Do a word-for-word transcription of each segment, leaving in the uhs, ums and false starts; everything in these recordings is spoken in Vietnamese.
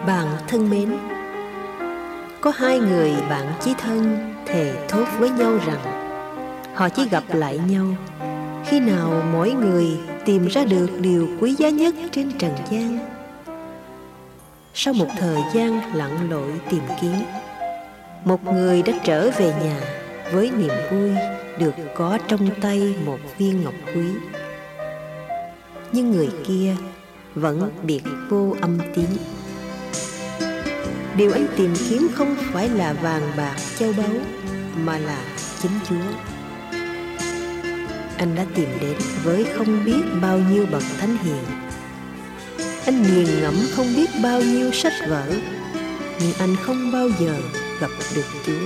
Bạn thân mến, có hai người bạn chí thân thề thốt với nhau rằng họ chỉ gặp lại nhau khi nào mỗi người tìm ra được điều quý giá nhất trên trần gian. Sau một thời gian lặn lội tìm kiếm, một người đã trở về nhà với niềm vui được có trong tay một viên ngọc quý. Nhưng người kia vẫn biệt vô âm tín. Điều anh tìm kiếm không phải là vàng bạc châu báu, mà là chính Chúa. Anh đã tìm đến với không biết bao nhiêu bậc thánh hiền. Anh nghiền ngẫm không biết bao nhiêu sách vở, nhưng anh không bao giờ gặp được Chúa.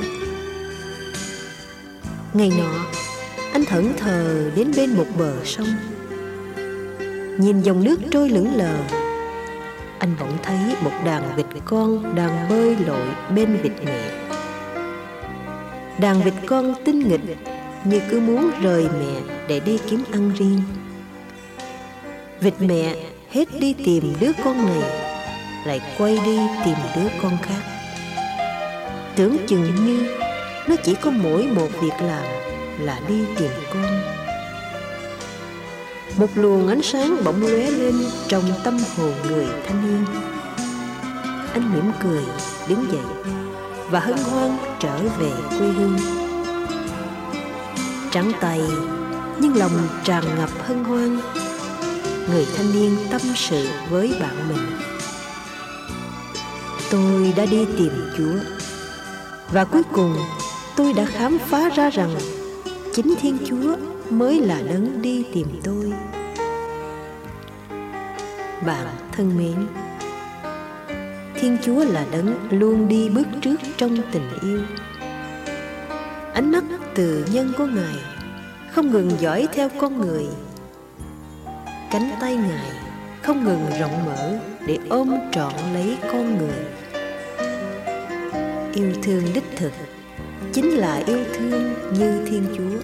Ngày nọ, anh thẫn thờ đến bên một bờ sông. Nhìn dòng nước trôi lững lờ, anh bỗng thấy một đàn vịt con đang bơi lội bên vịt mẹ. Đàn vịt con tinh nghịch như cứ muốn rời mẹ để đi kiếm ăn riêng. Vịt mẹ hết đi tìm đứa con này, lại quay đi tìm đứa con khác. Tưởng chừng như nó chỉ có mỗi một việc làm là đi tìm con. Một luồng ánh sáng bỗng lóe lên trong tâm hồn người thanh niên. Anh mỉm cười đứng dậy và hân hoan trở về quê hương. Trắng tay nhưng lòng tràn ngập hân hoan, người thanh niên tâm sự với bạn mình: tôi đã đi tìm Chúa, và cuối cùng tôi đã khám phá ra rằng chính Thiên Chúa mới là đấng đi tìm tôi. Bạn thân mến, Thiên Chúa là đấng luôn đi bước trước trong tình yêu. Ánh mắt từ nhân của Ngài không ngừng dõi theo con người. Cánh tay Ngài không ngừng rộng mở để ôm trọn lấy con người. Yêu thương đích thực chính là yêu thương như Thiên Chúa.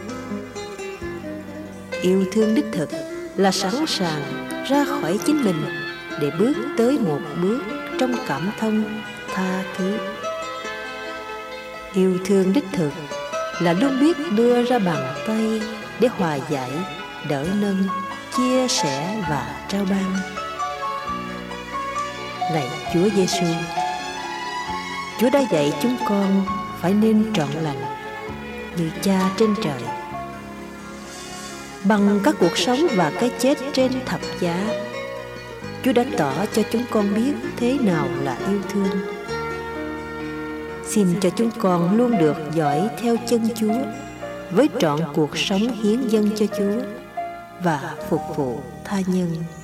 Yêu thương đích thực là sẵn sàng ra khỏi chính mình để bước tới một bước trong cảm thông tha thứ. Yêu thương đích thực là luôn biết đưa ra bàn tay để hòa giải, đỡ nâng, chia sẻ và trao ban. Lạy Chúa Giêsu, Chúa đã dạy chúng con phải nên trọn lành như Cha trên trời. Bằng các cuộc sống và cái chết trên thập giá, Chúa đã tỏ cho chúng con biết thế nào là yêu thương. Xin cho chúng con luôn được dõi theo chân Chúa với trọn cuộc sống hiến dâng cho Chúa và phục vụ tha nhân.